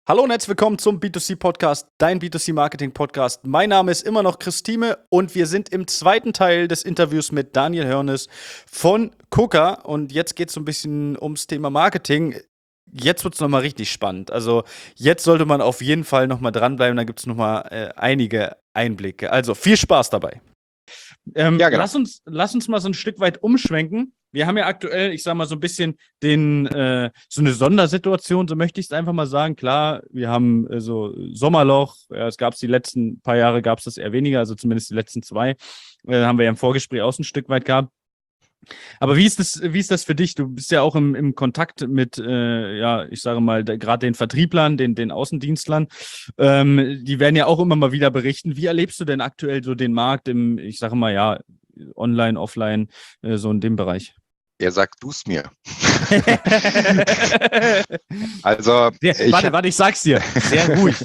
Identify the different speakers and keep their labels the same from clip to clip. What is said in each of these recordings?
Speaker 1: Hallo und herzlich willkommen zum B2C-Podcast, dein B2C-Marketing-Podcast. Mein Name ist immer noch Chris Thieme und wir sind im zweiten Teil des Interviews mit Daniel Hörnes von KUKA. Und jetzt geht es so ein bisschen ums Thema Marketing. Jetzt wird es nochmal richtig spannend. Also jetzt sollte man auf jeden Fall nochmal dranbleiben, da gibt es nochmal einige Einblicke. Also viel Spaß dabei.
Speaker 2: Ja, genau.
Speaker 1: Lass uns mal so ein Stück weit umschwenken. Wir haben ja aktuell, ich sag mal, so ein bisschen so eine Sondersituation, so möchte ich es einfach mal sagen. Klar, wir haben so Sommerloch, ja, es gab es die letzten paar Jahre, gab es das eher weniger, also zumindest die letzten zwei. Haben wir ja im Vorgespräch auch so ein Stück weit gehabt. Aber wie ist das für dich? Du bist ja auch im Kontakt mit, ja, ich sage mal, gerade den Vertrieblern, den Außendienstlern. Die werden ja auch immer mal wieder berichten. Wie erlebst du denn aktuell so den Markt im, ich sage mal, ja, online, offline, so in dem Bereich?
Speaker 2: Ja, sag du's mir. Also,
Speaker 1: Warte, ich sag's dir. Sehr ruhig.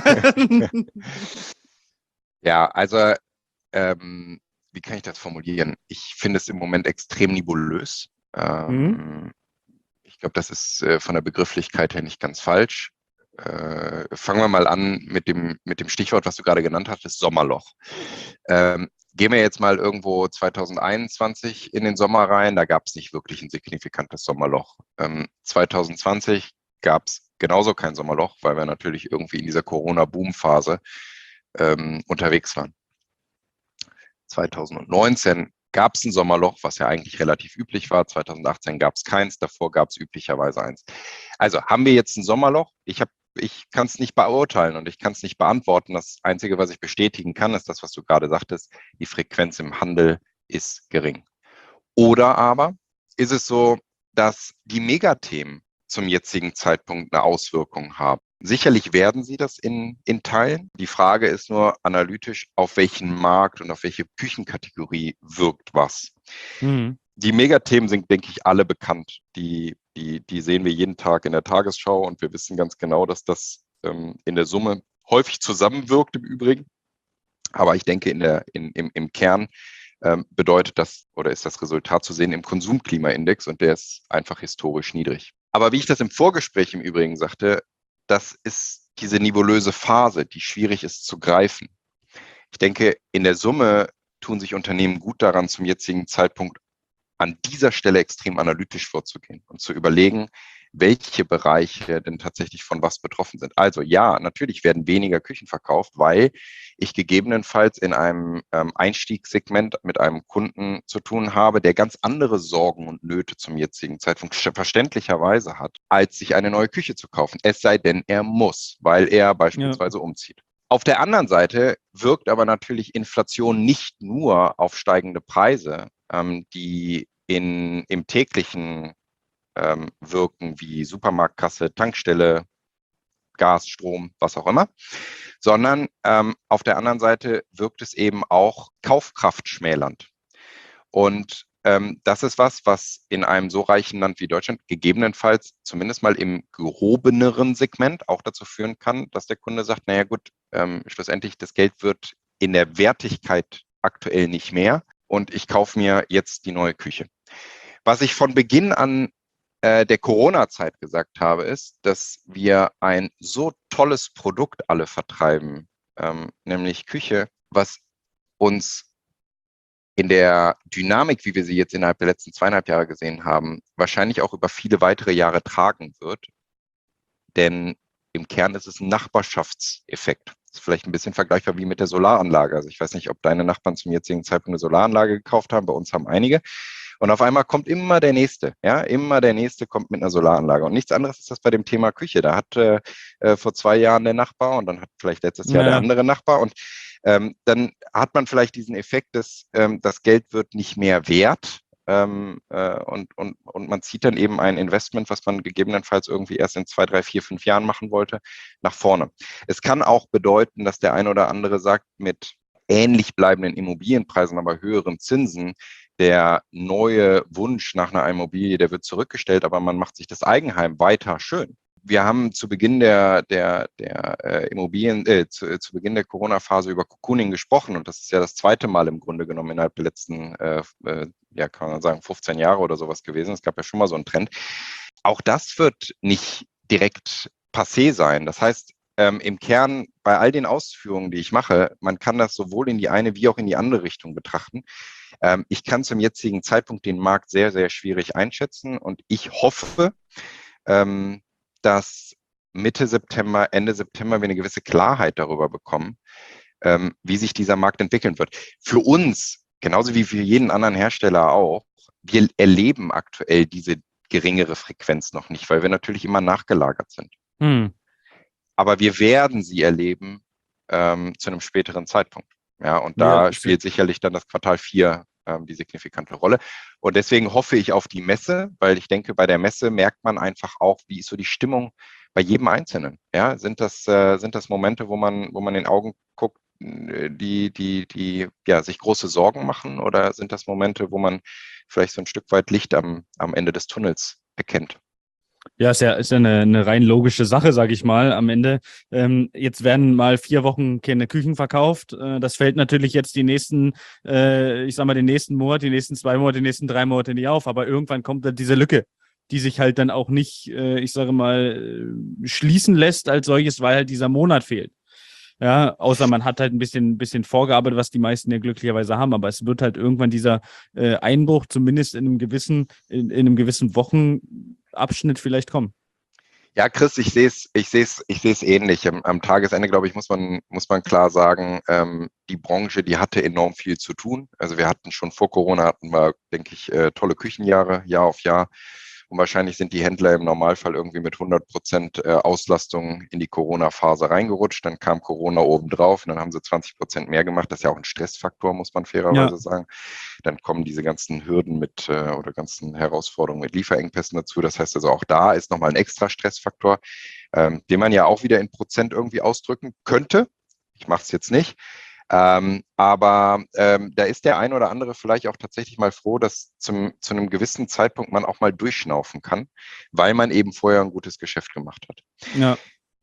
Speaker 2: ja, also, wie kann ich das formulieren? Ich finde es im Moment extrem nebulös. Ich glaube, das ist von der Begrifflichkeit her nicht ganz falsch. Fangen wir mal an mit dem Stichwort, was du gerade genannt hattest, Sommerloch. Gehen wir jetzt mal irgendwo 2021 in den Sommer rein, da gab es nicht wirklich ein signifikantes Sommerloch. 2020 gab es genauso kein Sommerloch, weil wir natürlich irgendwie in dieser Corona-Boom-Phase unterwegs waren. 2019 gab es ein Sommerloch, was ja eigentlich relativ üblich war. 2018 gab es keins, davor gab es üblicherweise eins. Also haben wir jetzt ein Sommerloch? Ich kann es nicht beurteilen und ich kann es nicht beantworten. Das Einzige, was ich bestätigen kann, ist das, was du gerade sagtest, die Frequenz im Handel ist gering. Oder aber ist es so, dass die Megathemen zum jetzigen Zeitpunkt eine Auswirkung haben? Sicherlich werden sie das in Teilen. Die Frage ist nur analytisch, auf welchen Markt und auf welche Küchenkategorie wirkt was.
Speaker 1: Mhm.
Speaker 2: Die Megathemen sind, denke ich, alle bekannt. Die sehen wir jeden Tag in der Tagesschau und wir wissen ganz genau, dass das in der Summe häufig zusammenwirkt im Übrigen. Aber ich denke, im Kern bedeutet das oder ist das Resultat zu sehen im Konsumklimaindex und der ist einfach historisch niedrig. Aber wie ich das im Vorgespräch im Übrigen sagte, das ist diese nebulöse Phase, die schwierig ist zu greifen. Ich denke, in der Summe tun sich Unternehmen gut daran, zum jetzigen Zeitpunkt an dieser Stelle extrem analytisch vorzugehen und zu überlegen, welche Bereiche denn tatsächlich von was betroffen sind. Also ja, natürlich werden weniger Küchen verkauft, weil ich gegebenenfalls in einem Einstiegssegment mit einem Kunden zu tun habe, der ganz andere Sorgen und Nöte zum jetzigen Zeitpunkt verständlicherweise hat, als sich eine neue Küche zu kaufen. Es sei denn, er muss, weil er beispielsweise umzieht. Auf der anderen Seite wirkt aber natürlich Inflation nicht nur auf steigende Preise, die im täglichen wirken, wie Supermarktkasse, Tankstelle, Gas, Strom, was auch immer, sondern auf der anderen Seite wirkt es eben auch kaufkraftschmälernd. Und das ist was in einem so reichen Land wie Deutschland gegebenenfalls zumindest mal im gehobeneren Segment auch dazu führen kann, dass der Kunde sagt, naja gut, schlussendlich das Geld wird in der Wertigkeit aktuell nicht mehr und ich kaufe mir jetzt die neue Küche. Was ich von Beginn an der Corona-Zeit gesagt habe, ist, dass wir ein so tolles Produkt alle vertreiben, nämlich Küche, was uns in der Dynamik, wie wir sie jetzt innerhalb der letzten 2,5 Jahre gesehen haben, wahrscheinlich auch über viele weitere Jahre tragen wird. Denn im Kern ist es ein Nachbarschaftseffekt. Das ist vielleicht ein bisschen vergleichbar wie mit der Solaranlage. Also ich weiß nicht, ob deine Nachbarn zum jetzigen Zeitpunkt eine Solaranlage gekauft haben. Bei uns haben einige. Und auf einmal kommt immer der Nächste. Ja, immer der Nächste kommt mit einer Solaranlage. Und nichts anderes ist das bei dem Thema Küche. Da hat vor 2 Jahren der Nachbar und dann hat vielleicht letztes Jahr der andere Nachbar. Und dann hat man vielleicht diesen Effekt, dass das Geld wird nicht mehr wert. Und man zieht dann eben ein Investment, was man gegebenenfalls irgendwie erst in 2, 3, 4, 5 Jahren machen wollte, nach vorne. Es kann auch bedeuten, dass der eine oder andere sagt, mit ähnlich bleibenden Immobilienpreisen, aber höheren Zinsen, der neue Wunsch nach einer Immobilie, der wird zurückgestellt, aber man macht sich das Eigenheim weiter schön. Wir haben zu Beginn der zu Beginn der Corona-Phase über Cocooning gesprochen und das ist ja das zweite Mal im Grunde genommen innerhalb der letzten, kann man sagen, 15 Jahre oder sowas gewesen. Es gab ja schon mal so einen Trend. Auch das wird nicht direkt passé sein. Das heißt, im Kern bei all den Ausführungen, die ich mache, man kann das sowohl in die eine wie auch in die andere Richtung betrachten. Ich kann zum jetzigen Zeitpunkt den Markt sehr, sehr schwierig einschätzen und ich hoffe, dass Mitte September, Ende September wir eine gewisse Klarheit darüber bekommen, wie sich dieser Markt entwickeln wird. Für uns, genauso wie für jeden anderen Hersteller auch, wir erleben aktuell diese geringere Frequenz noch nicht, weil wir natürlich immer nachgelagert sind. Aber wir werden sie erleben zu einem späteren Zeitpunkt. Ja, und da spielt sicherlich dann das Quartal 4 die signifikante Rolle. Und deswegen hoffe ich auf die Messe, weil ich denke, bei der Messe merkt man einfach auch, wie ist so die Stimmung bei jedem Einzelnen. Ja, sind das Momente, wo man in den Augen guckt, die ja, sich große Sorgen machen, oder sind das Momente, wo man vielleicht so ein Stück weit Licht am Ende des Tunnels erkennt?
Speaker 1: Ja, ist ja eine rein logische Sache, sage ich mal, am Ende. Jetzt werden mal 4 Wochen keine Küchen verkauft. Das fällt natürlich jetzt die nächsten, den nächsten Monat, die nächsten 2 Monate, die nächsten 3 Monate nicht auf. Aber irgendwann kommt dann diese Lücke, die sich halt dann auch nicht, schließen lässt als solches, weil halt dieser Monat fehlt. Ja, außer man hat halt ein bisschen vorgearbeitet, was die meisten ja glücklicherweise haben. Aber es wird halt irgendwann dieser Einbruch zumindest in einem gewissen Wochenabschnitt vielleicht kommen.
Speaker 2: Ja, Chris, ich sehe es ähnlich. Am Tagesende, glaube ich, muss man klar sagen, die Branche, die hatte enorm viel zu tun. Also wir hatten schon vor Corona, denke ich, tolle Küchenjahre, Jahr auf Jahr. Und wahrscheinlich sind die Händler im Normalfall irgendwie mit 100% Auslastung in die Corona-Phase reingerutscht. Dann kam Corona obendrauf und dann haben sie 20% mehr gemacht. Das ist ja auch ein Stressfaktor, muss man fairerweise sagen. Dann kommen diese ganzen Hürden oder ganzen Herausforderungen mit Lieferengpässen dazu. Das heißt also, auch da ist nochmal ein extra Stressfaktor, den man ja auch wieder in Prozent irgendwie ausdrücken könnte. Ich mache es jetzt nicht. Aber da ist der ein oder andere vielleicht auch tatsächlich mal froh, dass zu einem gewissen Zeitpunkt man auch mal durchschnaufen kann, weil man eben vorher ein gutes Geschäft gemacht hat.
Speaker 1: Ja.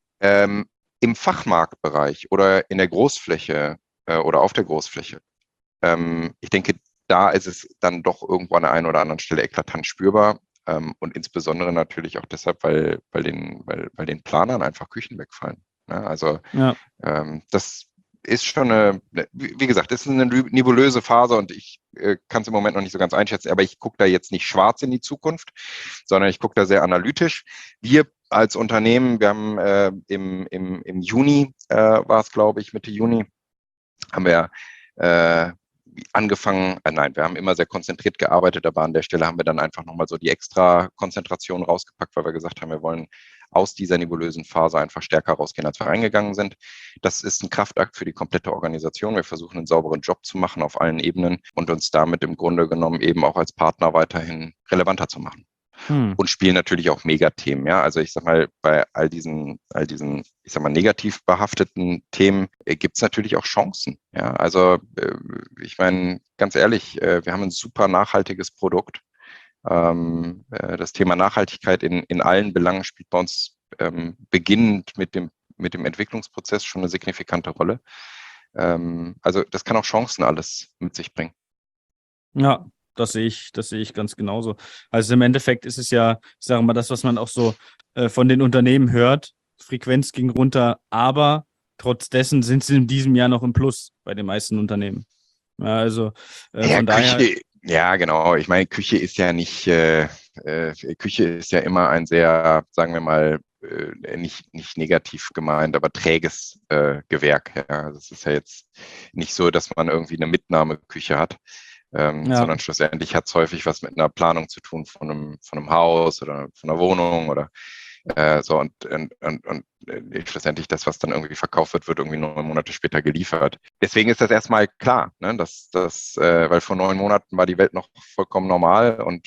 Speaker 2: Im Fachmarktbereich oder in der Großfläche oder auf der Großfläche, ich denke, da ist es dann doch irgendwo an der einen oder anderen Stelle eklatant spürbar. Und insbesondere natürlich auch deshalb, weil den Planern einfach Küchen wegfallen. Ja, also das ist schon wie gesagt, das ist eine nebulöse Phase und ich kann es im Moment noch nicht so ganz einschätzen, aber ich gucke da jetzt nicht schwarz in die Zukunft, sondern ich gucke da sehr analytisch. Wir als Unternehmen, wir haben im Juni, war es glaube ich, Mitte Juni, haben wir angefangen, wir haben immer sehr konzentriert gearbeitet, aber an der Stelle haben wir dann einfach nochmal so die extra Konzentration rausgepackt, weil wir gesagt haben, wir wollen aus dieser nebulösen Phase einfach stärker rausgehen, als wir reingegangen sind. Das ist ein Kraftakt für die komplette Organisation. Wir versuchen einen sauberen Job zu machen auf allen Ebenen und uns damit im Grunde genommen eben auch als Partner weiterhin relevanter zu machen. Und spielen natürlich auch Megathemen. Ja, also ich sag mal, bei all diesen, ich sag mal, negativ behafteten Themen gibt es natürlich auch Chancen. Ja, also ich meine, ganz ehrlich, wir haben ein super nachhaltiges Produkt. Das Thema Nachhaltigkeit in allen Belangen spielt bei uns beginnend mit dem Entwicklungsprozess schon eine signifikante Rolle. Also das kann auch Chancen alles mit sich bringen.
Speaker 1: Ja. Das sehe ich ganz genauso. Also im Endeffekt ist es ja, ich sage mal, das, was man auch so von den Unternehmen hört, Frequenz ging runter, aber trotz dessen sind sie in diesem Jahr noch im Plus bei den meisten Unternehmen. Ja, also von daher.
Speaker 2: Ja, genau. Ich meine, Küche ist ja nicht, Küche ist ja immer ein sehr, sagen wir mal, nicht negativ gemeint, aber träges Gewerk. Ja. Das ist ja jetzt nicht so, dass man irgendwie eine Mitnahmeküche hat. Sondern schlussendlich hat es häufig was mit einer Planung zu tun von einem Haus oder von einer Wohnung oder so und schlussendlich das, was dann irgendwie verkauft wird, wird irgendwie 9 Monate später geliefert. Deswegen ist das erstmal klar, ne, dass weil vor 9 Monaten war die Welt noch vollkommen normal und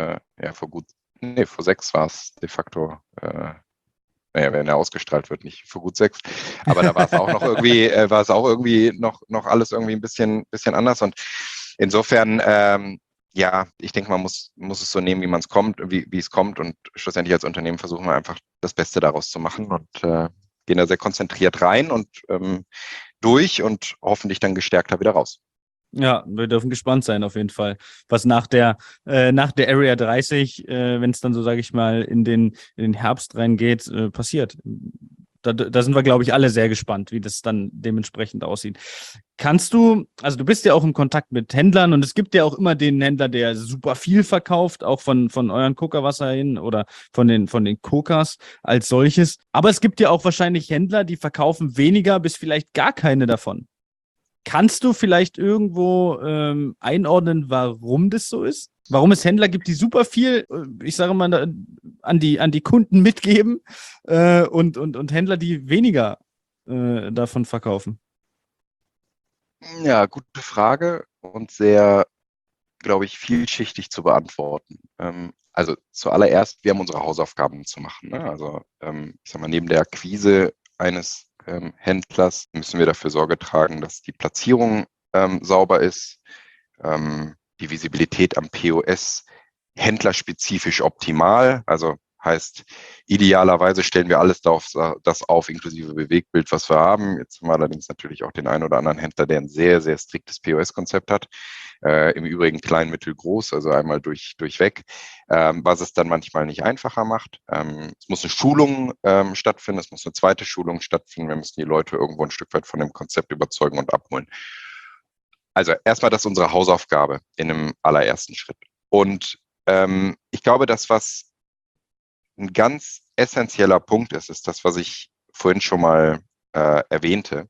Speaker 2: vor 6 war es de facto wenn er ausgestrahlt wird, nicht für gut 6. Aber da war es auch noch irgendwie, noch alles irgendwie ein bisschen anders. Und insofern, ich denke, man muss es so nehmen, wie es kommt. Und schlussendlich als Unternehmen versuchen wir einfach das Beste daraus zu machen und gehen da sehr konzentriert rein und durch und hoffentlich dann gestärkter wieder raus.
Speaker 1: Ja, wir dürfen gespannt sein auf jeden Fall, was nach der Area 30, wenn es dann so, sage ich mal, in den Herbst reingeht, passiert. Da sind wir, glaube ich, alle sehr gespannt, wie das dann dementsprechend aussieht. Also du bist ja auch im Kontakt mit Händlern und es gibt ja auch immer den Händler, der super viel verkauft, auch von euren Coca-Wasser oder von den Cokas als solches. Aber es gibt ja auch wahrscheinlich Händler, die verkaufen weniger bis vielleicht gar keine davon. Kannst du vielleicht irgendwo einordnen, warum das so ist? Warum es Händler gibt, die super viel, ich sage mal, an die Kunden mitgeben und Händler, die weniger davon verkaufen?
Speaker 2: Ja, gute Frage und sehr, glaube ich, vielschichtig zu beantworten. Also zuallererst, wir haben unsere Hausaufgaben zu machen. Ne? Also ich sag mal, neben der Akquise eines Händlers müssen wir dafür Sorge tragen, dass die Platzierung sauber ist, die Visibilität am POS händlerspezifisch optimal, also heißt, idealerweise stellen wir alles das auf, inklusive Bewegtbild, was wir haben. Jetzt haben wir allerdings natürlich auch den einen oder anderen Händler, der ein sehr, sehr striktes POS-Konzept hat. Im Übrigen klein, mittel, groß, also einmal durchweg, was es dann manchmal nicht einfacher macht. Es muss eine Schulung stattfinden, es muss eine zweite Schulung stattfinden. Wir müssen die Leute irgendwo ein Stück weit von dem Konzept überzeugen und abholen. Also erstmal, das ist unsere Hausaufgabe in einem allerersten Schritt. Und ich glaube, das, was ein ganz essentieller Punkt ist das, was ich vorhin schon mal erwähnte,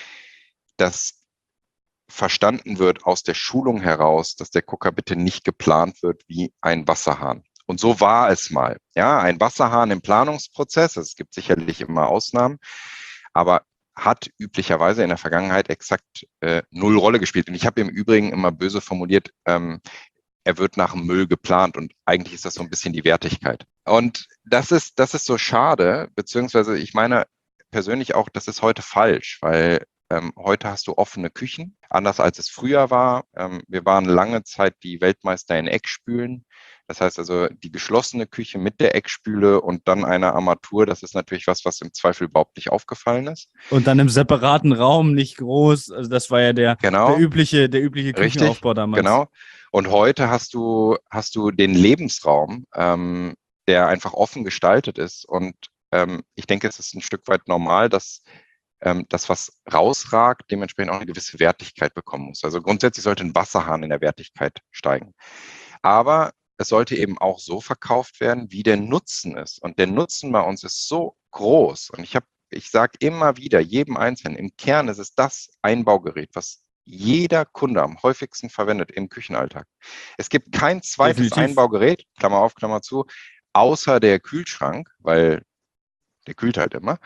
Speaker 2: dass verstanden wird aus der Schulung heraus, dass der Gucker bitte nicht geplant wird wie ein Wasserhahn. Und so war es mal. Ja, ein Wasserhahn im Planungsprozess, es gibt sicherlich immer Ausnahmen, aber hat üblicherweise in der Vergangenheit exakt null Rolle gespielt. Und ich habe im Übrigen immer böse formuliert, er wird nach dem Müll geplant und eigentlich ist das so ein bisschen die Wertigkeit. Und das ist so schade, beziehungsweise ich meine persönlich auch, das ist heute falsch, weil heute hast du offene Küchen, anders als es früher war. Wir waren lange Zeit die Weltmeister in Eckspülen. Das heißt also, die geschlossene Küche mit der Eckspüle und dann eine Armatur, das ist natürlich was im Zweifel überhaupt nicht aufgefallen ist.
Speaker 1: Und dann im separaten Raum, nicht groß. Also das war ja der
Speaker 2: Genau,
Speaker 1: übliche
Speaker 2: richtig,
Speaker 1: Küchenaufbau damals.
Speaker 2: genau. Und heute hast du den Lebensraum, der einfach offen gestaltet ist. Und ich denke, es ist ein Stück weit normal, dass das, was rausragt, dementsprechend auch eine gewisse Wertigkeit bekommen muss. Also grundsätzlich sollte ein Wasserhahn in der Wertigkeit steigen. Aber es sollte eben auch so verkauft werden, wie der Nutzen ist. Und der Nutzen bei uns ist so groß. Und ich sage immer wieder, jedem Einzelnen, im Kern ist es das Einbaugerät, was jeder Kunde am häufigsten verwendet im Küchenalltag. Es gibt kein zweites
Speaker 1: Definitiv.
Speaker 2: Einbaugerät, Klammer auf, Klammer zu, außer der Kühlschrank, weil der kühlt halt immer,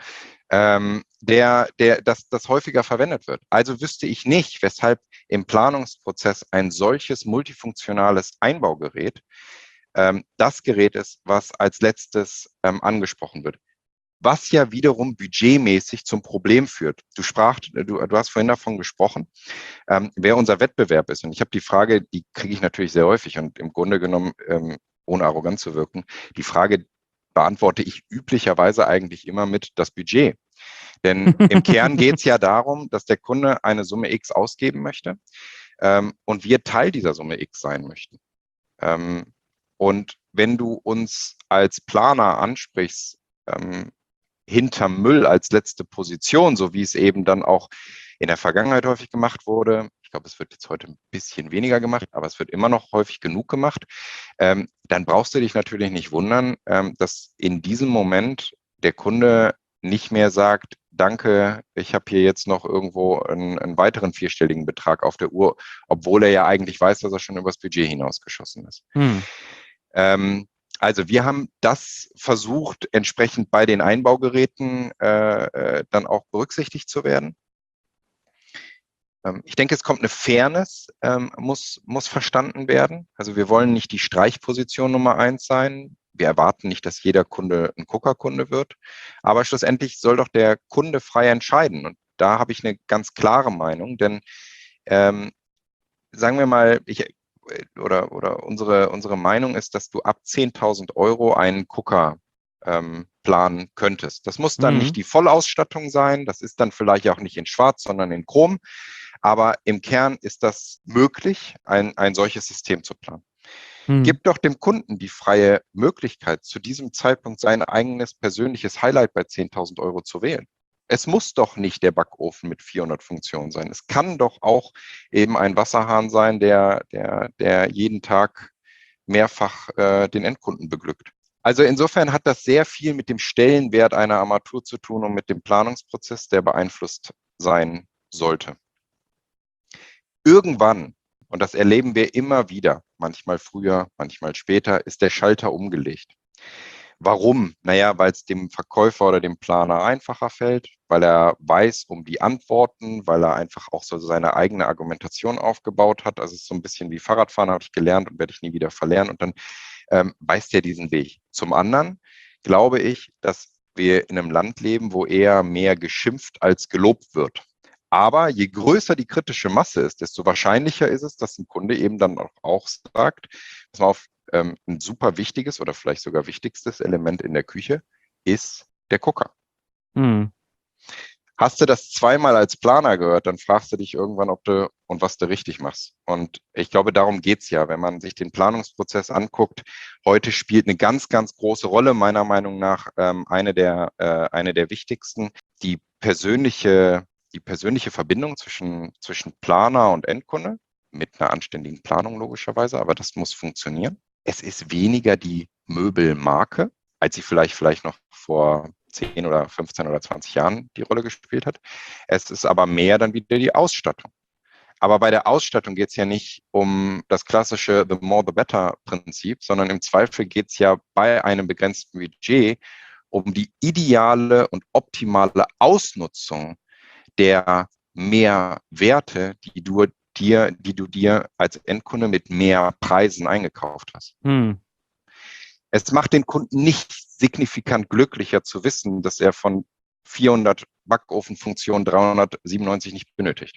Speaker 2: das häufiger verwendet wird. Also wüsste ich nicht, weshalb im Planungsprozess ein solches multifunktionales Einbaugerät das Gerät ist, was als letztes angesprochen wird. Was ja wiederum budgetmäßig zum Problem führt. Du hast vorhin davon gesprochen, wer unser Wettbewerb ist. Und ich habe die Frage, die kriege ich natürlich sehr häufig und im Grunde genommen, ohne arrogant zu wirken, die Frage beantworte ich üblicherweise eigentlich immer mit das Budget. Denn im Kern geht es ja darum, dass der Kunde eine Summe X ausgeben möchte und wir Teil dieser Summe X sein möchten. Und wenn du uns als Planer ansprichst, hinterm Müll als letzte Position, so wie es eben dann auch in der Vergangenheit häufig gemacht wurde. Ich glaube, es wird jetzt heute ein bisschen weniger gemacht, aber es wird immer noch häufig genug gemacht. Dann brauchst du dich natürlich nicht wundern, dass in diesem Moment der Kunde nicht mehr sagt, danke, ich habe hier jetzt noch irgendwo einen weiteren vierstelligen Betrag auf der Uhr, obwohl er ja eigentlich weiß, dass er schon übers Budget hinausgeschossen ist. Also wir haben das versucht, entsprechend bei den Einbaugeräten dann auch berücksichtigt zu werden. Ich denke, es kommt eine Fairness, muss verstanden werden. Also wir wollen nicht die Streichposition Nummer 1 sein. Wir erwarten nicht, dass jeder Kunde ein Coca-Kunde wird. Aber schlussendlich soll doch der Kunde frei entscheiden. Und da habe ich eine ganz klare Meinung, denn sagen wir mal, unsere Meinung ist, dass du ab 10.000 Euro einen Gucker planen könntest. Das muss dann nicht die Vollausstattung sein, das ist dann vielleicht auch nicht in Schwarz, sondern in Chrom. Aber im Kern ist das möglich, ein solches System zu planen.
Speaker 1: Hm.
Speaker 2: Gib doch dem Kunden die freie Möglichkeit, zu diesem Zeitpunkt sein eigenes persönliches Highlight bei 10.000 Euro zu wählen. Es muss doch nicht der Backofen mit 400 Funktionen sein. Es kann doch auch eben ein Wasserhahn sein, der jeden Tag mehrfach den Endkunden beglückt. Also insofern hat das sehr viel mit dem Stellenwert einer Armatur zu tun und mit dem Planungsprozess, der beeinflusst sein sollte. Irgendwann, und das erleben wir immer wieder, manchmal früher, manchmal später, ist der Schalter umgelegt. Warum? Naja, weil es dem Verkäufer oder dem Planer einfacher fällt, weil er weiß um die Antworten, weil er einfach auch so seine eigene Argumentation aufgebaut hat. Also es ist so ein bisschen wie Fahrradfahren, habe ich gelernt und werde ich nie wieder verlernen. Und dann weiß er diesen Weg. Zum anderen glaube ich, dass wir in einem Land leben, wo eher mehr geschimpft als gelobt wird. Aber je größer die kritische Masse ist, desto wahrscheinlicher ist es, dass ein Kunde eben dann auch sagt, pass mal auf, ein super wichtiges oder vielleicht sogar wichtigstes Element in der Küche ist der Gucker.
Speaker 1: Hm.
Speaker 2: Hast du das zweimal als Planer gehört, dann fragst du dich irgendwann, ob du und was du richtig machst. Und ich glaube, darum geht's ja, wenn man sich den Planungsprozess anguckt. Heute spielt eine ganz, ganz große Rolle, meiner Meinung nach, eine der wichtigsten, die persönliche Verbindung zwischen Planer und Endkunde mit einer anständigen Planung logischerweise, aber das muss funktionieren. Es ist weniger die Möbelmarke, als sie vielleicht noch vor 10 oder 15 oder 20 Jahren die Rolle gespielt hat. Es ist aber mehr dann wieder die Ausstattung. Aber bei der Ausstattung geht es ja nicht um das klassische The More the Better Prinzip, sondern im Zweifel geht es ja bei einem begrenzten Budget um die ideale und optimale Ausnutzung der Mehrwerte, die du dir als Endkunde mit mehr Preisen eingekauft hast.
Speaker 1: Hm.
Speaker 2: Es macht den Kunden nicht signifikant glücklicher zu wissen, dass er von 400 Backofenfunktionen 397 nicht benötigt.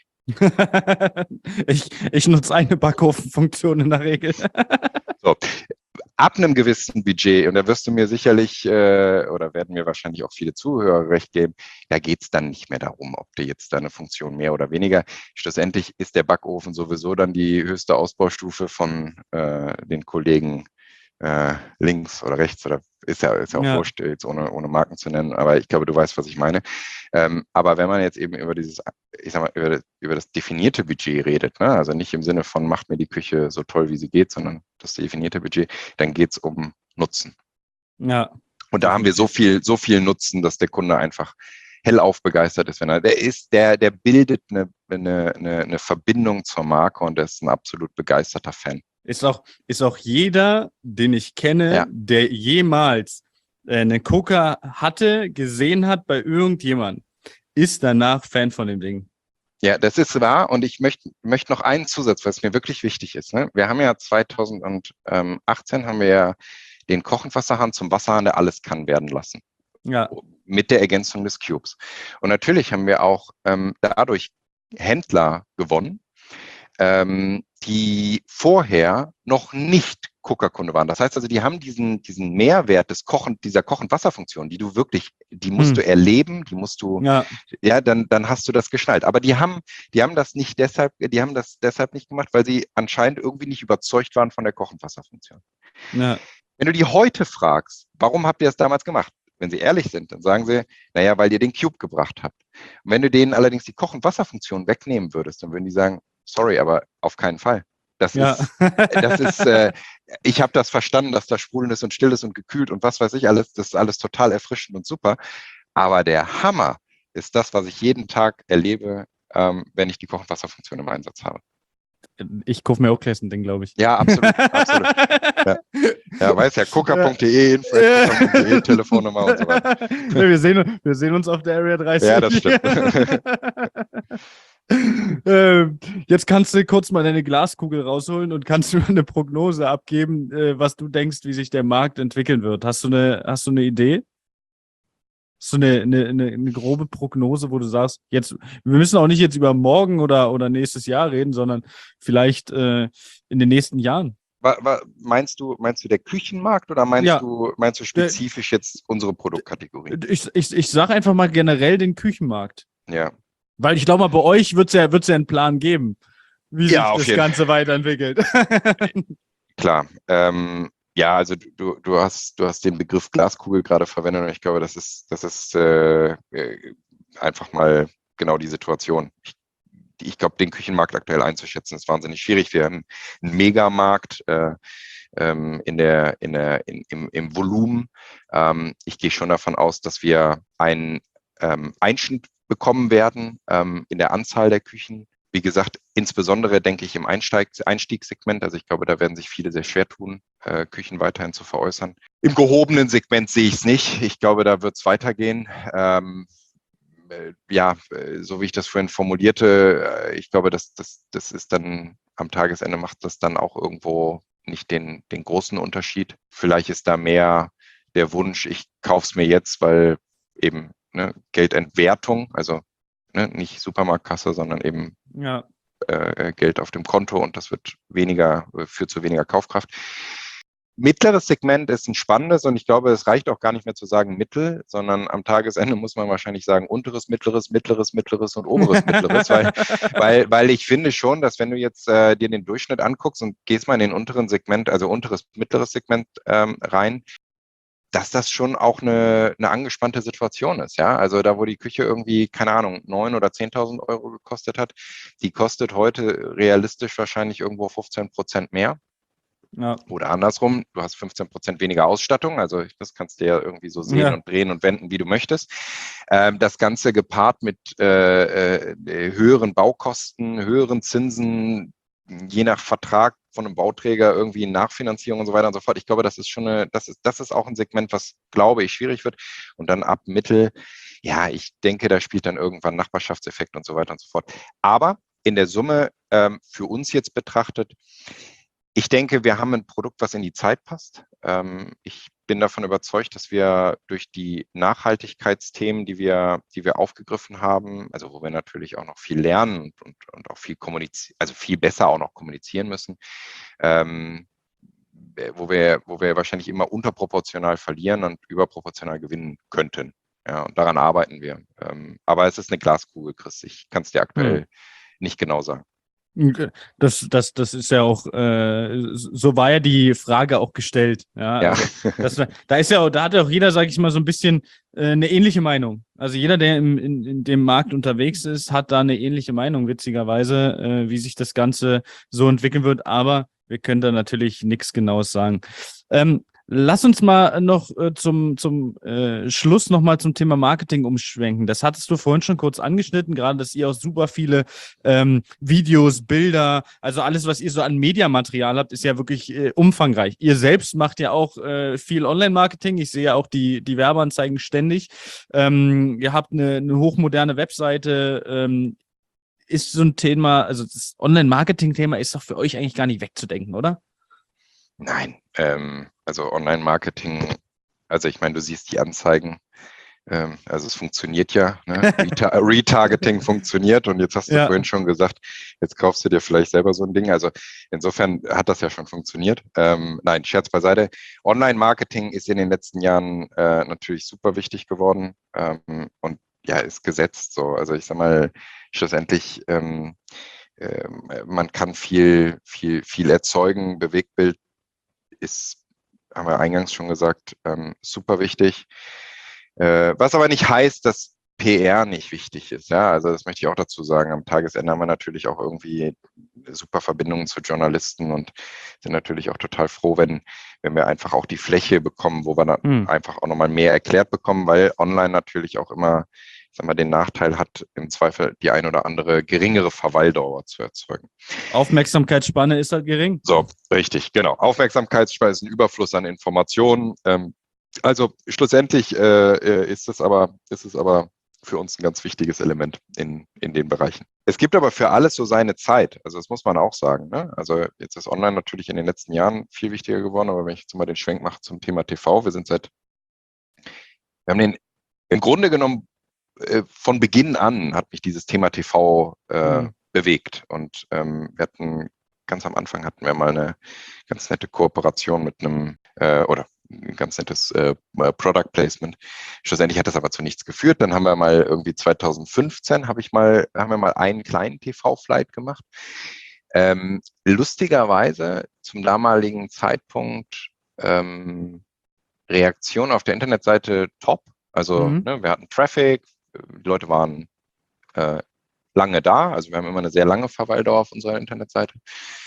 Speaker 1: Ich nutze eine Backofenfunktion in der Regel.
Speaker 2: So. Ab einem gewissen Budget, und da wirst du mir sicherlich oder werden mir wahrscheinlich auch viele Zuhörer recht geben, da geht es dann nicht mehr darum, ob du jetzt da eine Funktion mehr oder weniger. Schlussendlich ist der Backofen sowieso dann die höchste Ausbaustufe von den Kollegen links oder rechts, oder ist ja auch wurscht, jetzt ohne Marken zu nennen, aber ich glaube, du weißt, was ich meine. Aber wenn man jetzt eben über dieses, ich sag mal, über das definierte Budget redet, ne? Also nicht im Sinne von, macht mir die Küche so toll, wie sie geht, sondern das definierte Budget, dann geht es um Nutzen.
Speaker 1: Ja.
Speaker 2: Und da haben wir so viel Nutzen, dass der Kunde einfach hellauf begeistert ist, wenn der bildet eine Verbindung zur Marke und der ist ein absolut begeisterter Fan.
Speaker 1: Ist auch jeder, den ich kenne,
Speaker 2: Ja.
Speaker 1: der jemals einen Gucker gesehen hat bei irgendjemandem, ist danach Fan von dem Ding.
Speaker 2: Ja, das ist wahr, und ich möchte noch einen Zusatz, was mir wirklich wichtig ist. Ne? Wir haben ja 2018 haben wir ja den Kochenwasserhahn zum Wasserhahn, der alles kann, werden lassen.
Speaker 1: Ja.
Speaker 2: Mit der Ergänzung des Cubes. Und natürlich haben wir auch dadurch Händler gewonnen, die vorher noch nicht Guckerkunde waren. Das heißt also, die haben diesen Mehrwert dieser Kochen-Wasserfunktion, die musst du erleben, die musst du, dann hast du das geschnallt. Aber die haben das deshalb nicht gemacht, weil sie anscheinend irgendwie nicht überzeugt waren von der Kochen-Wasserfunktion.
Speaker 1: Ja.
Speaker 2: Wenn du die heute fragst, warum habt ihr das damals gemacht? Wenn sie ehrlich sind, dann sagen sie, naja, weil ihr den Cube gebracht habt. Und wenn du denen allerdings die Kochen-Wasserfunktion wegnehmen würdest, dann würden die sagen, sorry, aber auf keinen Fall. Ich habe das verstanden, dass da sprudelnd ist und still ist und gekühlt und was weiß ich alles. Das ist alles total erfrischend und super. Aber der Hammer ist das, was ich jeden Tag erlebe, wenn ich die Kochen-Wasserfunktion im Einsatz habe.
Speaker 1: Ich kaufe mir auch gleich ein Ding, glaube ich.
Speaker 2: Ja, absolut. Ja, weiß ja, gucker.de, info.gucker.de, Telefonnummer und so weiter.
Speaker 1: Wir sehen uns auf der Area 30.
Speaker 2: Ja, das stimmt.
Speaker 1: Jetzt kannst du kurz mal deine Glaskugel rausholen und kannst du eine Prognose abgeben, was du denkst, wie sich der Markt entwickeln wird. Hast du eine Idee? Hast du eine grobe Prognose, wo du sagst, wir müssen auch nicht jetzt über morgen oder nächstes Jahr reden, sondern vielleicht in den nächsten Jahren.
Speaker 2: Meinst du der Küchenmarkt oder meinst du spezifisch jetzt unsere Produktkategorie?
Speaker 1: Ich sage einfach mal generell den Küchenmarkt.
Speaker 2: Ja.
Speaker 1: Weil ich glaube mal, bei euch wird's ja einen Plan geben, wie sich
Speaker 2: Ja, auf
Speaker 1: das
Speaker 2: jeden
Speaker 1: Ganze weiterentwickelt.
Speaker 2: Klar. Ja, also du hast den Begriff Glaskugel gerade verwendet und ich glaube, das ist einfach mal genau die Situation. Ich glaube, den Küchenmarkt aktuell einzuschätzen, ist wahnsinnig schwierig. Wir haben einen Megamarkt im Volumen. Ich gehe schon davon aus, dass wir einen Einschnitt bekommen werden in der Anzahl der Küchen. Wie gesagt, insbesondere denke ich im Einstiegssegment. Also ich glaube, da werden sich viele sehr schwer tun, Küchen weiterhin zu veräußern. Im gehobenen Segment sehe ich es nicht. Ich glaube, da wird es weitergehen. So wie ich das vorhin formulierte, ich glaube, das ist dann am Tagesende macht das dann auch irgendwo nicht den großen Unterschied. Vielleicht ist da mehr der Wunsch, ich kaufe es mir jetzt, weil eben Geldentwertung, also nicht Supermarktkasse, sondern eben
Speaker 1: Ja.
Speaker 2: Geld auf dem Konto und das führt zu weniger Kaufkraft. Mittleres Segment ist ein spannendes und ich glaube, es reicht auch gar nicht mehr zu sagen Mittel, sondern am Tagesende muss man wahrscheinlich sagen unteres, mittleres, mittleres und oberes mittleres, weil ich finde schon, dass wenn du jetzt dir den Durchschnitt anguckst und gehst mal in den unteren Segment, also unteres, mittleres Segment rein, dass das schon auch eine angespannte Situation ist, ja. Also da, wo die Küche irgendwie, keine Ahnung, 9.000 oder 10.000 Euro gekostet hat, die kostet heute realistisch wahrscheinlich irgendwo 15% mehr.
Speaker 1: Ja.
Speaker 2: Oder andersrum, du hast 15% weniger Ausstattung, also das kannst du ja irgendwie so sehen
Speaker 1: Ja.
Speaker 2: und drehen und wenden, wie du möchtest. Das Ganze gepaart mit höheren Baukosten, höheren Zinsen, je nach Vertrag von einem Bauträger irgendwie Nachfinanzierung und so weiter und so fort. Ich glaube, das ist auch ein Segment, was, glaube ich, schwierig wird. Und dann ab Mittel, ja, ich denke, da spielt dann irgendwann Nachbarschaftseffekt und so weiter und so fort. Aber in der Summe für uns jetzt betrachtet, ich denke, wir haben ein Produkt, was in die Zeit passt. Ich bin davon überzeugt, dass wir durch die Nachhaltigkeitsthemen, die wir aufgegriffen haben, also wo wir natürlich auch noch viel lernen und auch viel kommunizieren, also viel besser auch noch kommunizieren müssen, wo wir wahrscheinlich immer unterproportional verlieren und überproportional gewinnen könnten. Ja, und daran arbeiten wir. Aber es ist eine Glaskugel, Chris. Ich kann es dir aktuell nicht genau sagen.
Speaker 1: Das ist ja auch, so war ja die Frage auch gestellt. Ja,
Speaker 2: Ja.
Speaker 1: also da hat ja auch jeder, sag ich mal, so ein bisschen eine ähnliche Meinung. Also jeder, der in dem Markt unterwegs ist, hat da eine ähnliche Meinung, witzigerweise, wie sich das Ganze so entwickeln wird. Aber wir können da natürlich nichts Genaues sagen. Lass uns mal noch zum Schluss nochmal zum Thema Marketing umschwenken. Das hattest du vorhin schon kurz angeschnitten, gerade, dass ihr auch super viele Videos, Bilder, also alles, was ihr so an Mediamaterial habt, ist ja wirklich umfangreich. Ihr selbst macht ja auch viel Online-Marketing. Ich sehe ja auch die Werbeanzeigen ständig. Ihr habt eine hochmoderne Webseite. Ist so ein Thema, also das Online-Marketing-Thema ist doch für euch eigentlich gar nicht wegzudenken, oder?
Speaker 2: Nein, also Online-Marketing, also ich meine, du siehst die Anzeigen, also es funktioniert ja, ne? Retargeting funktioniert und jetzt hast du vorhin schon gesagt, jetzt kaufst du dir vielleicht selber so ein Ding, also insofern hat das ja schon funktioniert. Nein, Scherz beiseite, Online-Marketing ist in den letzten Jahren natürlich super wichtig geworden und ja, ist gesetzt so, also ich sag mal, schlussendlich man kann viel erzeugen, Bewegtbild ist, haben wir eingangs schon gesagt, super wichtig. Was aber nicht heißt, dass PR nicht wichtig ist. Ja, also das möchte ich auch dazu sagen. Am Tagesende haben wir natürlich auch irgendwie super Verbindungen zu Journalisten und sind natürlich auch total froh, wenn wir einfach auch die Fläche bekommen, wo wir dann einfach auch nochmal mehr erklärt bekommen, weil online natürlich auch immer, ich sag mal, den Nachteil hat, im Zweifel die ein oder andere geringere Verweildauer zu erzeugen.
Speaker 1: Aufmerksamkeitsspanne ist halt gering.
Speaker 2: So, richtig, genau. Aufmerksamkeitsspanne ist ein Überfluss an Informationen. Also schlussendlich ist es aber für uns ein ganz wichtiges Element in den Bereichen. Es gibt aber für alles so seine Zeit. Also das muss man auch sagen. Ne? Also jetzt ist Online natürlich in den letzten Jahren viel wichtiger geworden, aber wenn ich jetzt mal den Schwenk mache zum Thema TV, wir haben den im Grunde genommen von Beginn an hat mich dieses Thema TV bewegt. Und wir hatten ganz am Anfang hatten wir mal eine ganz nette Kooperation mit einem oder ein ganz nettes Product Placement. Schlussendlich hat das aber zu nichts geführt. Dann haben wir mal irgendwie 2015 haben wir mal einen kleinen TV-Flight gemacht. Lustigerweise zum damaligen Zeitpunkt Reaktion auf der Internetseite top. Also wir hatten Traffic, die Leute waren lange da. Also wir haben immer eine sehr lange Verweildauer auf unserer Internetseite.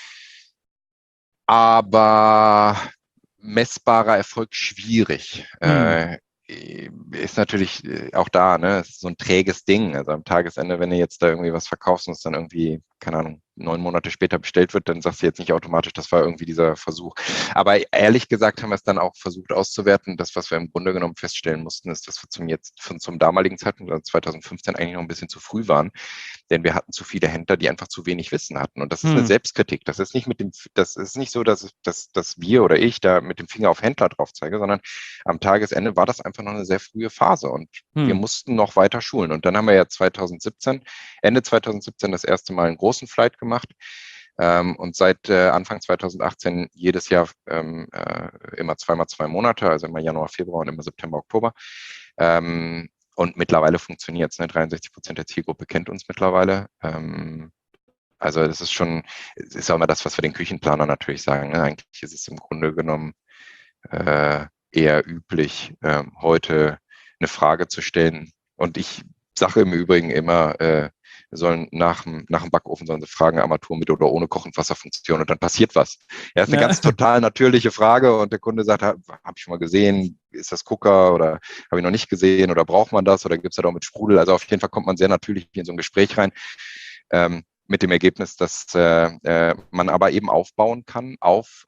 Speaker 2: Aber messbarer Erfolg schwierig. Ist natürlich auch da, ne, ist so ein träges Ding. Also am Tagesende, wenn du jetzt da irgendwie was verkaufst und es dann irgendwie, keine Ahnung, 9 Monate später bestellt wird, dann sagst du jetzt nicht automatisch, das war irgendwie dieser Versuch. Aber ehrlich gesagt haben wir es dann auch versucht auszuwerten. Das, was wir im Grunde genommen feststellen mussten, ist, dass wir zum damaligen Zeitpunkt, also 2015, eigentlich noch ein bisschen zu früh waren. Denn wir hatten zu viele Händler, die einfach zu wenig Wissen hatten. Und das ist eine Selbstkritik. Das ist nicht so, dass wir oder ich da mit dem Finger auf Händler drauf zeige, sondern am Tagesende war das einfach noch eine sehr frühe Phase und wir mussten noch weiter schulen. Und dann haben wir ja Ende 2017 das erste Mal einen großen Flight gemacht. Und seit Anfang 2018 jedes Jahr immer 2x2 Monate, also immer Januar, Februar und immer September, Oktober. Und mittlerweile funktioniert es. 63% der Zielgruppe kennt uns mittlerweile. Also das ist auch immer das, was wir den Küchenplaner natürlich sagen. Ne? Eigentlich ist es im Grunde genommen eher üblich, heute eine Frage zu stellen. Und ich sage im Übrigen immer, sollen nach dem Backofen sollen sie fragen, Armatur mit oder ohne Kochenwasserfunktion und dann passiert was. Ja, ist eine ganz total natürliche Frage und der Kunde sagt, habe ich schon mal gesehen, ist das Cooker oder habe ich noch nicht gesehen oder braucht man das oder gibt es das auch mit Sprudel? Also auf jeden Fall kommt man sehr natürlich in so ein Gespräch rein. Mit dem Ergebnis, dass man aber eben aufbauen kann auf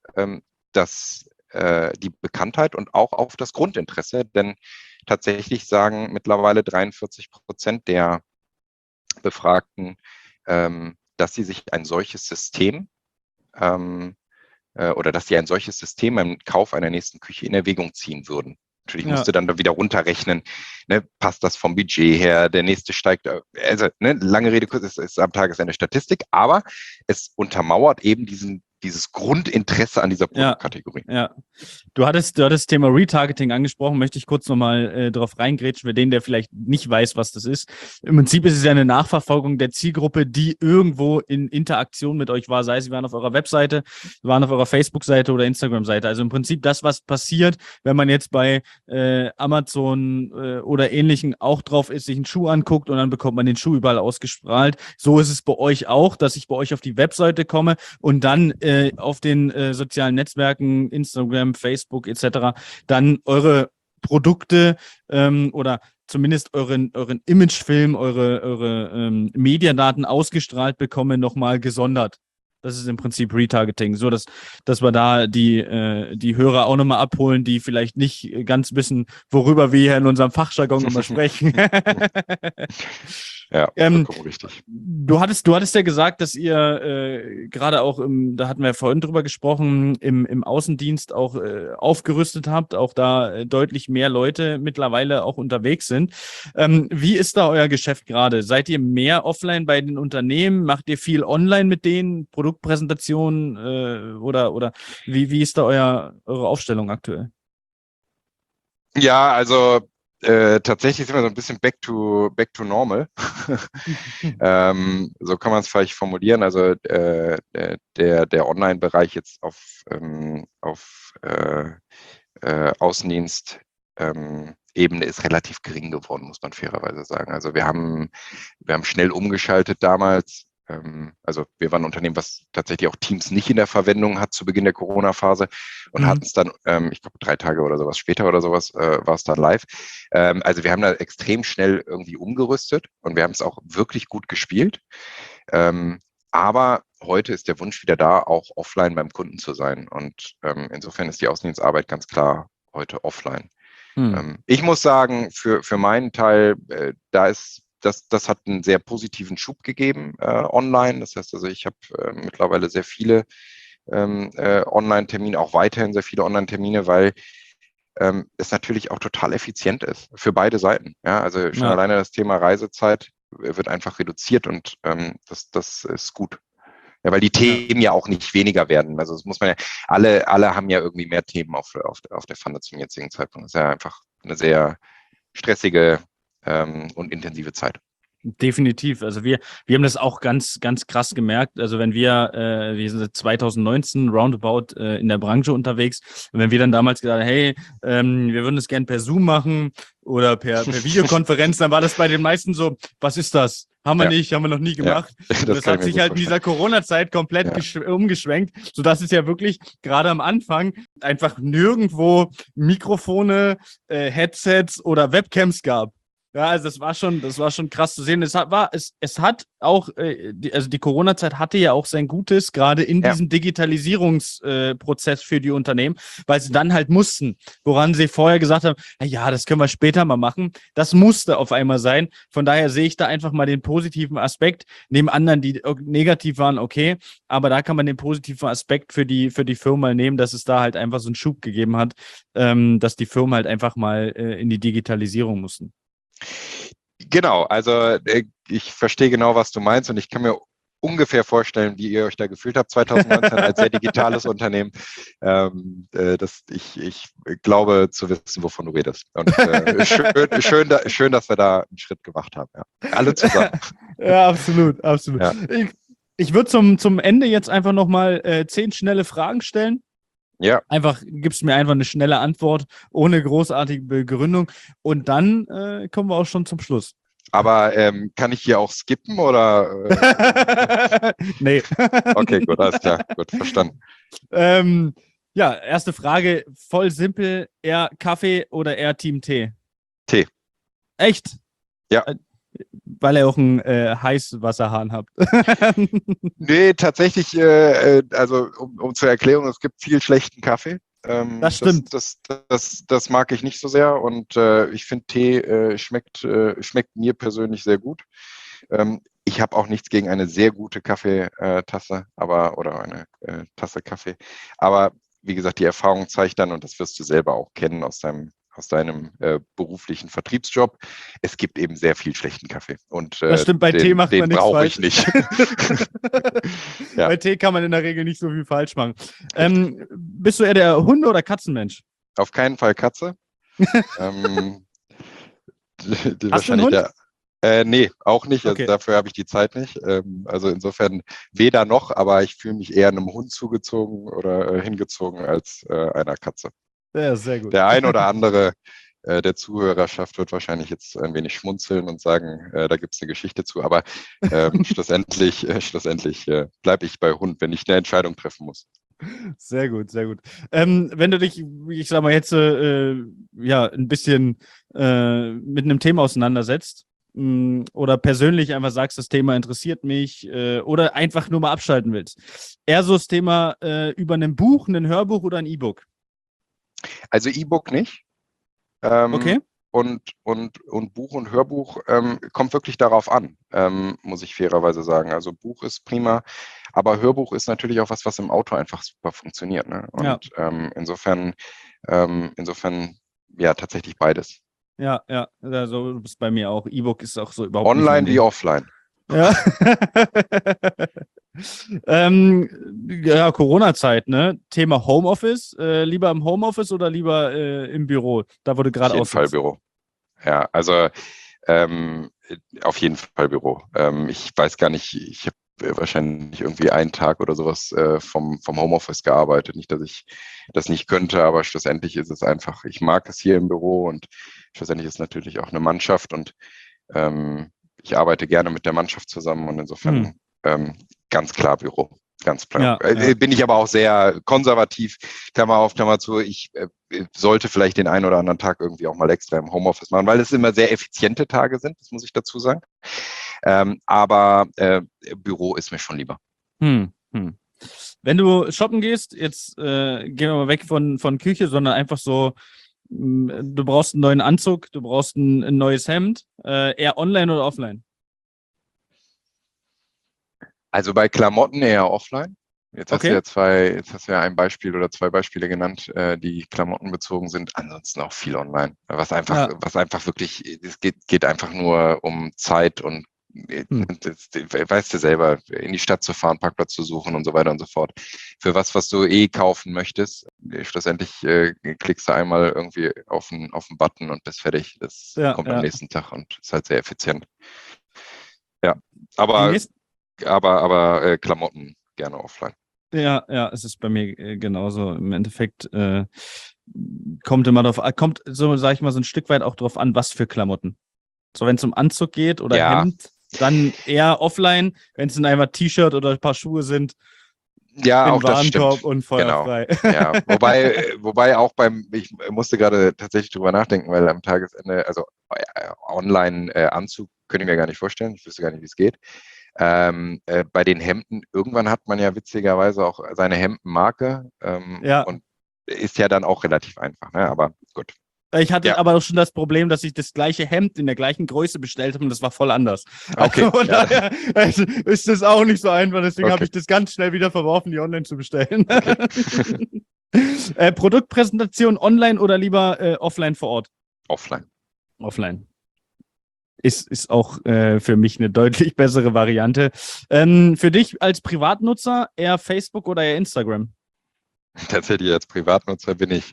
Speaker 2: die Bekanntheit und auch auf das Grundinteresse, denn tatsächlich sagen mittlerweile 43% der Befragten, dass sie sich ein solches System oder dass sie ein solches System beim Kauf einer nächsten Küche in Erwägung ziehen würden. Natürlich musste dann da wieder runterrechnen, ne, passt das vom Budget her, der nächste steigt, also lange Rede kurz, ist am Tagesende Statistik, aber es untermauert eben dieses Grundinteresse an dieser Produktkategorie.
Speaker 1: Ja. Du hattest das Thema Retargeting angesprochen, möchte ich kurz nochmal drauf reingrätschen, für den, der vielleicht nicht weiß, was das ist. Im Prinzip ist es ja eine Nachverfolgung der Zielgruppe, die irgendwo in Interaktion mit euch war, sei es, sie waren auf eurer Webseite, waren auf eurer Facebook-Seite oder Instagram-Seite. Also im Prinzip das, was passiert, wenn man jetzt bei Amazon oder Ähnlichen auch drauf ist, sich einen Schuh anguckt und dann bekommt man den Schuh überall ausgestrahlt. So ist es bei euch auch, dass ich bei euch auf die Webseite komme und dann auf den sozialen Netzwerken, Instagram, Facebook etc., dann eure Produkte oder zumindest euren Imagefilm, eure Mediadaten ausgestrahlt bekomme, nochmal gesondert. Das ist im Prinzip Retargeting, so dass wir da die Hörer auch nochmal abholen, die vielleicht nicht ganz wissen, worüber wir hier in unserem Fachjargon immer sprechen.
Speaker 2: Ja, vollkommen richtig.
Speaker 1: Du hattest ja gesagt, dass ihr gerade auch, da hatten wir ja vorhin drüber gesprochen, im Außendienst auch aufgerüstet habt, auch da deutlich mehr Leute mittlerweile auch unterwegs sind. Wie ist da euer Geschäft gerade? Seid ihr mehr offline bei den Unternehmen? Macht ihr viel online mit denen? Produktpräsentationen oder wie ist da eure Aufstellung aktuell?
Speaker 2: Ja, also tatsächlich sind wir so ein bisschen back to normal. So kann man es vielleicht formulieren. Also der Online-Bereich jetzt auf Außendienst Ebene ist relativ gering geworden, muss man fairerweise sagen. Also wir haben schnell umgeschaltet damals. Also wir waren ein Unternehmen, was tatsächlich auch Teams nicht in der Verwendung hat zu Beginn der Corona-Phase und hatten es dann, ich glaube 3 Tage oder sowas später oder sowas, war es dann live. Also wir haben da extrem schnell irgendwie umgerüstet und wir haben es auch wirklich gut gespielt. Aber heute ist der Wunsch wieder da, auch offline beim Kunden zu sein. Und insofern ist die Außendienstarbeit ganz klar heute offline. Ich muss sagen, für meinen Teil, das hat einen sehr positiven Schub gegeben online. Das heißt also, ich habe mittlerweile sehr viele Online-Termine, auch weiterhin sehr viele Online-Termine, weil es natürlich auch total effizient ist für beide Seiten. Ja, also schon alleine das Thema Reisezeit wird einfach reduziert und das ist gut. Ja, weil die Themen ja auch nicht weniger werden. Also das muss man ja, alle haben ja irgendwie mehr Themen auf der Pfanne zum jetzigen Zeitpunkt. Das ist ja einfach eine sehr stressige und intensive Zeit.
Speaker 1: Definitiv. Also wir haben das auch ganz, ganz krass gemerkt. Also wenn wir sind seit 2019 roundabout in der Branche unterwegs. Und wenn wir dann damals gesagt haben, hey, wir würden das gerne per Zoom machen oder per Videokonferenz, dann war das bei den meisten so, was ist das? Haben wir nicht, haben wir noch nie gemacht.
Speaker 2: Ja,
Speaker 1: und das hat sich halt in dieser Corona-Zeit komplett umgeschwenkt, sodass es ja wirklich gerade am Anfang einfach nirgendwo Mikrofone, Headsets oder Webcams gab. Ja, also das war schon krass zu sehen. Es hat auch, die Corona-Zeit hatte ja auch sein Gutes, gerade in diesem Digitalisierungsprozess für die Unternehmen, weil sie dann halt mussten, woran sie vorher gesagt haben, ja, das können wir später mal machen. Das musste auf einmal sein. Von daher sehe ich da einfach mal den positiven Aspekt. Neben anderen, die negativ waren, okay, aber da kann man den positiven Aspekt für die Firmen mal nehmen, dass es da halt einfach so einen Schub gegeben hat, dass die Firmen halt einfach mal in die Digitalisierung mussten.
Speaker 2: Genau, also ich verstehe genau, was du meinst und ich kann mir ungefähr vorstellen, wie ihr euch da gefühlt habt 2019 als sehr digitales Unternehmen. Ich glaube zu wissen, wovon du redest. Und schön, dass wir da einen Schritt gemacht haben. Ja. Alle zusammen.
Speaker 1: Ja, absolut, absolut. Ja. Ich würde zum Ende jetzt einfach nochmal 10 schnelle Fragen stellen.
Speaker 2: Ja.
Speaker 1: Gibst mir einfach eine schnelle Antwort, ohne großartige Begründung. Und dann kommen wir auch schon zum Schluss.
Speaker 2: Aber kann ich hier auch skippen oder?
Speaker 1: Nee.
Speaker 2: Okay, gut, alles klar. Gut, verstanden.
Speaker 1: Ja, erste Frage, voll simpel. Eher Kaffee oder eher Team Tee?
Speaker 2: Tee.
Speaker 1: Echt?
Speaker 2: Ja.
Speaker 1: Weil ihr auch einen Heißwasserhahn habt.
Speaker 2: Nee, tatsächlich, also um zur Erklärung, es gibt viel schlechten Kaffee.
Speaker 1: Das stimmt.
Speaker 2: Das mag ich nicht so sehr und ich finde, Tee schmeckt mir persönlich sehr gut. Ich habe auch nichts gegen eine sehr gute Kaffeetasse, oder eine Tasse Kaffee. Aber wie gesagt, die Erfahrung zeigt dann, und das wirst du selber auch kennen aus deinem beruflichen Vertriebsjob. Es gibt eben sehr viel schlechten Kaffee. Und
Speaker 1: das stimmt, bei Tee macht man nichts falsch.
Speaker 2: Den brauche ich nicht.
Speaker 1: Bei Tee kann man in der Regel nicht so viel falsch machen. Bist du eher der Hunde- oder Katzenmensch?
Speaker 2: Auf keinen Fall Katze.
Speaker 1: Hast du einen Hund?
Speaker 2: Nee, auch nicht.
Speaker 1: Okay.
Speaker 2: Also dafür habe ich die Zeit nicht. Also insofern weder noch, aber ich fühle mich eher einem Hund zugezogen oder hingezogen als einer Katze.
Speaker 1: Ja, sehr gut.
Speaker 2: Der ein oder andere der Zuhörerschaft wird wahrscheinlich jetzt ein wenig schmunzeln und sagen, da gibt es eine Geschichte zu, aber schlussendlich bleibe ich bei Hund, wenn ich eine Entscheidung treffen muss.
Speaker 1: Sehr gut, sehr gut. Wenn du dich, ich sag mal jetzt, ein bisschen mit einem Thema auseinandersetzt oder persönlich einfach sagst, das Thema interessiert mich oder einfach nur mal abschalten willst, eher so das Thema über ein Buch, ein Hörbuch oder ein E-Book?
Speaker 2: Also E-Book nicht.
Speaker 1: Okay.
Speaker 2: Und Buch und Hörbuch kommt wirklich darauf an, muss ich fairerweise sagen. Also Buch ist prima, aber Hörbuch ist natürlich auch was im Auto einfach super funktioniert. Ne? Und insofern ja, tatsächlich beides.
Speaker 1: Ja, also du bist bei mir auch. E-Book ist auch so überhaupt
Speaker 2: Online wie offline.
Speaker 1: Ja. Corona-Zeit, ne? Thema Homeoffice. Lieber im Homeoffice oder lieber im Büro? Da wurde gerade
Speaker 2: Auf jeden Fall Büro. Ja, also auf jeden Fall Büro. Ich weiß gar nicht, ich habe wahrscheinlich irgendwie einen Tag oder sowas vom Homeoffice gearbeitet. Nicht, dass ich das nicht könnte, aber schlussendlich ist es einfach, ich mag es hier im Büro und schlussendlich ist es natürlich auch eine Mannschaft und ich arbeite gerne mit der Mannschaft zusammen und insofern ganz klar Büro. Ganz klar. Bin ich aber auch sehr konservativ, Klammer auf, Klammer zu. Ich sollte vielleicht den einen oder anderen Tag irgendwie auch mal extra im Homeoffice machen, weil es immer sehr effiziente Tage sind, das muss ich dazu sagen. Aber Büro ist mir schon lieber.
Speaker 1: Wenn du shoppen gehst, jetzt gehen wir mal weg von Küche, sondern einfach so, du brauchst einen neuen Anzug, du brauchst ein neues Hemd, eher online oder offline?
Speaker 2: Also bei Klamotten eher offline. Jetzt hast
Speaker 1: Okay.
Speaker 2: du ja ein Beispiel oder zwei Beispiele genannt, die klamottenbezogen sind. Ansonsten auch viel online. Was einfach wirklich, es geht einfach nur um Zeit und weißt du selber, in die Stadt zu fahren, Parkplatz zu suchen und so weiter und so fort. Für was du kaufen möchtest, schlussendlich klickst du einmal irgendwie auf einen Button und bist fertig. Das kommt am nächsten Tag und ist halt sehr effizient. Ja, aber Klamotten gerne offline.
Speaker 1: Ja, es ist bei mir genauso. Im Endeffekt kommt so, sag ich mal, so ein Stück weit auch drauf an, was für Klamotten. So, wenn es um Anzug geht oder Hemd, dann eher offline. Wenn es dann einfach T-Shirt oder ein paar Schuhe sind,
Speaker 2: ja, auch das
Speaker 1: Warenkorb
Speaker 2: stimmt.
Speaker 1: und feuerfrei.
Speaker 2: Genau. Ja, wobei auch ich musste gerade tatsächlich drüber nachdenken, weil am Tagesende, also Online-Anzug könnte ich mir gar nicht vorstellen. Ich wüsste gar nicht, wie es geht. Bei den Hemden, irgendwann hat man ja witzigerweise auch seine Hemdenmarke und ist ja dann auch relativ einfach, ne? Aber gut.
Speaker 1: Ich hatte aber auch schon das Problem, dass ich das gleiche Hemd in der gleichen Größe bestellt habe und das war voll anders.
Speaker 2: Okay.
Speaker 1: Also, daher ist das auch nicht so einfach, deswegen habe ich das ganz schnell wieder verworfen, die online zu bestellen. Okay. Produktpräsentation online oder lieber offline vor Ort? Offline. Ist auch für mich eine deutlich bessere Variante. Für dich als Privatnutzer eher Facebook oder eher Instagram?
Speaker 2: Tatsächlich als Privatnutzer bin ich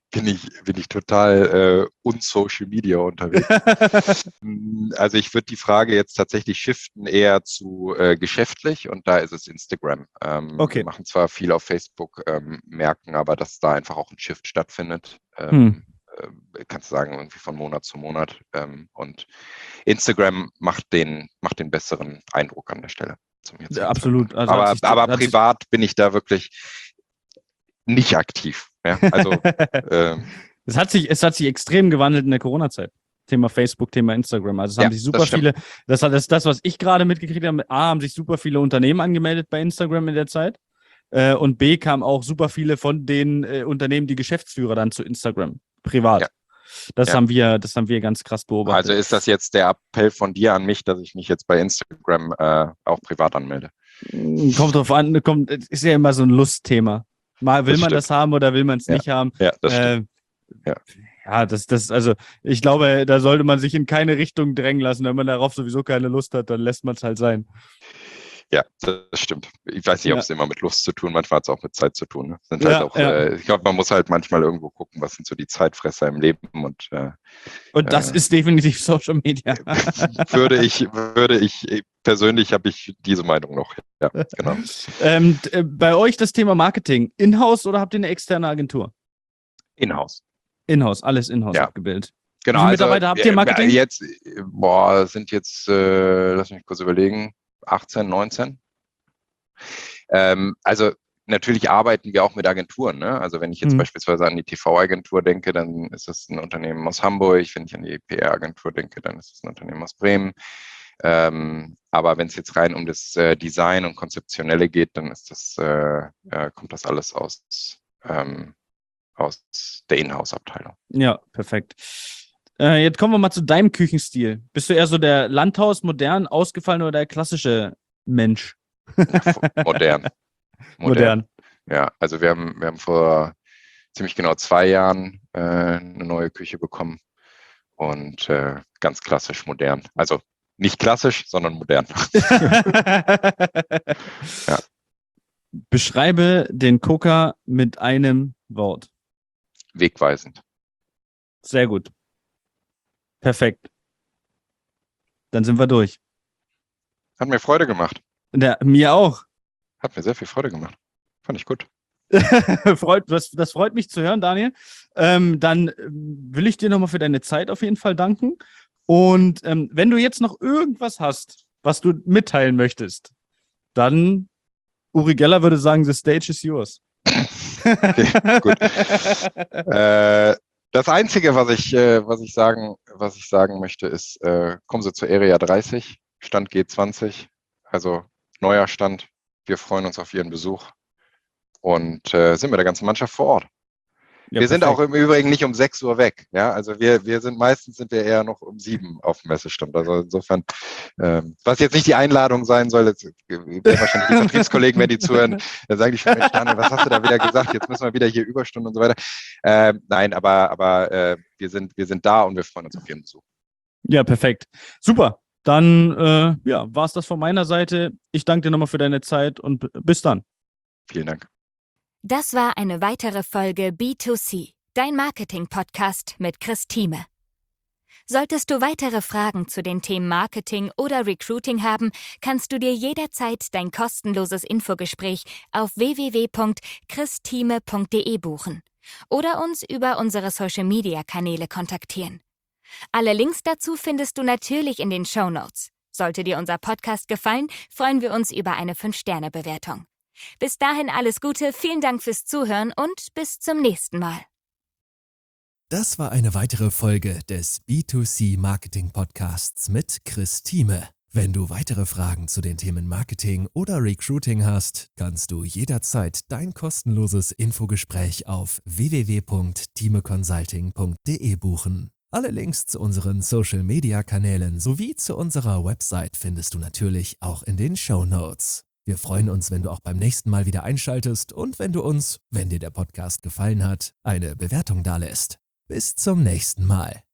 Speaker 2: total un-Social Media unterwegs. Also ich würde die Frage jetzt tatsächlich shiften eher zu geschäftlich und da ist es Instagram.
Speaker 1: Okay.
Speaker 2: Wir machen zwar viel auf Facebook, merken aber, dass da einfach auch ein Shift stattfindet. Kannst du sagen, irgendwie von Monat zu Monat. Und Instagram macht den besseren Eindruck an der Stelle.
Speaker 1: Ja, absolut. Also
Speaker 2: aber privat bin ich da wirklich nicht aktiv. Ja, also
Speaker 1: es hat sich extrem gewandelt in der Corona-Zeit. Thema Facebook, Thema Instagram. Also es haben sich super viele, das was ich gerade mitgekriegt habe, A, haben sich super viele Unternehmen angemeldet bei Instagram in der Zeit. Und B, kamen auch super viele von den Unternehmen, die Geschäftsführer dann zu Instagram, privat. Ja. Das haben wir ganz krass beobachtet.
Speaker 2: Also ist das jetzt der Appell von dir an mich, dass ich mich jetzt bei Instagram auch privat anmelde?
Speaker 1: Kommt drauf an, ist ja immer so ein Lustthema. Mal will man das haben oder will man es nicht haben.
Speaker 2: Ja, das stimmt.
Speaker 1: Also ich glaube, da sollte man sich in keine Richtung drängen lassen. Wenn man darauf sowieso keine Lust hat, dann lässt man es halt sein.
Speaker 2: Ja, das stimmt. Ich weiß nicht, ob es immer mit Lust zu tun, manchmal hat es auch mit Zeit zu tun. Ne? Ich glaube, man muss halt manchmal irgendwo gucken, was sind so die Zeitfresser im Leben. Und
Speaker 1: das ist definitiv Social Media.
Speaker 2: würde ich persönlich habe ich diese Meinung noch. Ja, genau.
Speaker 1: Bei euch das Thema Marketing, In-house oder habt ihr eine externe Agentur?
Speaker 2: In-house.
Speaker 1: In-house, alles in-house abgebildet.
Speaker 2: Genau.
Speaker 1: Wie viele Mitarbeiter habt ihr Marketing?
Speaker 2: Sind jetzt, lass mich kurz überlegen, 18, 19. Also natürlich arbeiten wir auch mit Agenturen. Ne? Also wenn ich jetzt beispielsweise an die TV-Agentur denke, dann ist das ein Unternehmen aus Hamburg. Wenn ich an die PR-Agentur denke, dann ist es ein Unternehmen aus Bremen. Aber wenn es jetzt rein um das Design und Konzeptionelle geht, dann ist das, kommt das alles aus der Inhouse-Abteilung.
Speaker 1: Ja, perfekt. Jetzt kommen wir mal zu deinem Küchenstil. Bist du eher so der Landhaus, modern, ausgefallen oder der klassische Mensch?
Speaker 2: Modern. Ja, also wir haben vor ziemlich genau 2 Jahren eine neue Küche bekommen und ganz klassisch modern. Also nicht klassisch, sondern modern.
Speaker 1: Ja. Beschreibe den Koka mit einem Wort.
Speaker 2: Wegweisend.
Speaker 1: Sehr gut. Perfekt. Dann sind wir durch.
Speaker 2: Hat mir Freude gemacht.
Speaker 1: Mir auch.
Speaker 2: Hat mir sehr viel Freude gemacht. Fand ich gut.
Speaker 1: Das freut mich zu hören, Daniel. Dann will ich dir nochmal für deine Zeit auf jeden Fall danken. Und wenn du jetzt noch irgendwas hast, was du mitteilen möchtest, dann Uri Geller würde sagen, the stage is yours.
Speaker 2: Okay, gut. Das Einzige, was ich sagen möchte, ist, kommen Sie zur Area 30, Stand G20, also neuer Stand. Wir freuen uns auf Ihren Besuch und sind mit der ganzen Mannschaft vor Ort. Ja, wir sind auch im Übrigen nicht um 6 Uhr weg. Ja, also meistens sind wir eher noch um 7 auf dem Messestand. Also insofern, was jetzt nicht die Einladung sein soll, jetzt werden wahrscheinlich die Vertriebskollegen, wenn die zuhören, dann sagen die schon, Mensch, Daniel, was hast du da wieder gesagt? Jetzt müssen wir wieder hier Überstunden und so weiter. Nein, aber wir sind da und wir freuen uns auf Ihren Besuch.
Speaker 1: Ja, perfekt. Super. dann war es das von meiner Seite. Ich danke dir nochmal für deine Zeit und bis dann.
Speaker 2: Vielen Dank.
Speaker 3: Das war eine weitere Folge B2C, dein Marketing-Podcast mit Chris Thieme. Solltest du weitere Fragen zu den Themen Marketing oder Recruiting haben, kannst du dir jederzeit dein kostenloses Infogespräch auf www.christhieme.de buchen oder uns über unsere Social-Media-Kanäle kontaktieren. Alle Links dazu findest du natürlich in den Shownotes. Sollte dir unser Podcast gefallen, freuen wir uns über eine 5-Sterne-Bewertung. Bis dahin alles Gute, vielen Dank fürs Zuhören und bis zum nächsten Mal.
Speaker 4: Das war eine weitere Folge des B2C Marketing Podcasts mit Chris Thieme. Wenn du weitere Fragen zu den Themen Marketing oder Recruiting hast, kannst du jederzeit dein kostenloses Infogespräch auf www.thiemeconsulting.de buchen. Alle Links zu unseren Social-Media-Kanälen sowie zu unserer Website findest du natürlich auch in den Shownotes. Wir freuen uns, wenn du auch beim nächsten Mal wieder einschaltest und wenn du uns, wenn dir der Podcast gefallen hat, eine Bewertung dalässt. Bis zum nächsten Mal.